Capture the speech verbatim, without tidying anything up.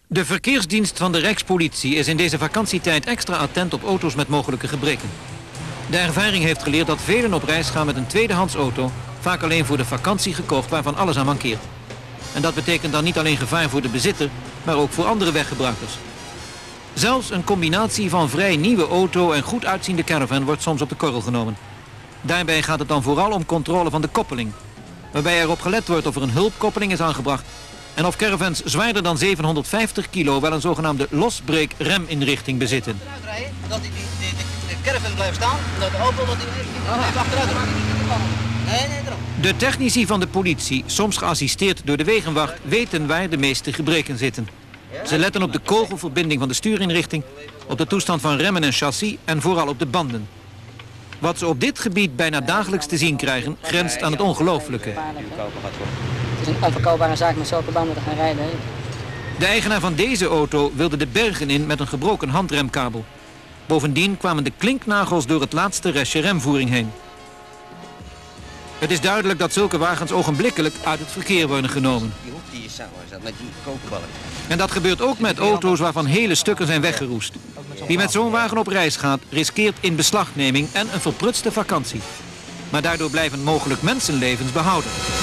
De verkeersdienst van de Rijkspolitie is in deze vakantietijd extra attent op auto's met mogelijke gebreken. De ervaring heeft geleerd dat velen op reis gaan met een tweedehands auto, vaak alleen voor de vakantie gekocht waarvan alles aan mankeert. En dat betekent dan niet alleen gevaar voor de bezitter, maar ook voor andere weggebruikers. Zelfs een combinatie van vrij nieuwe auto en goed uitziende caravan wordt soms op de korrel genomen. Daarbij gaat het dan vooral om controle van de koppeling, waarbij erop gelet wordt of er een hulpkoppeling is aangebracht en of caravans zwaarder dan zevenhonderdvijftig kilo wel een zogenaamde losbreek-reminrichting bezitten. Dat die, die, de, de caravan blijft staan, dat de auto dat die even achteruit gaat. Nee, nee, erop. De technici van de politie, soms geassisteerd door de wegenwacht, weten waar de meeste gebreken zitten. Ze letten op de kogelverbinding van de stuurinrichting, op de toestand van remmen en chassis en vooral op de banden. Wat ze op dit gebied bijna dagelijks te zien krijgen, grenst aan het ongelooflijke. Het is een onverkoopbare zaak met zulke banden te gaan rijden. Hè? De eigenaar van deze auto wilde de bergen in met een gebroken handremkabel. Bovendien kwamen de klinknagels door het laatste restje remvoering heen. Het is duidelijk dat zulke wagens ogenblikkelijk uit het verkeer worden genomen. Die hoek die je samen zat met die koperballen. En dat gebeurt ook met auto's waarvan hele stukken zijn weggeroest. Wie met zo'n wagen op reis gaat, riskeert inbeslagneming en een verprutste vakantie. Maar daardoor blijven mogelijk mensenlevens behouden.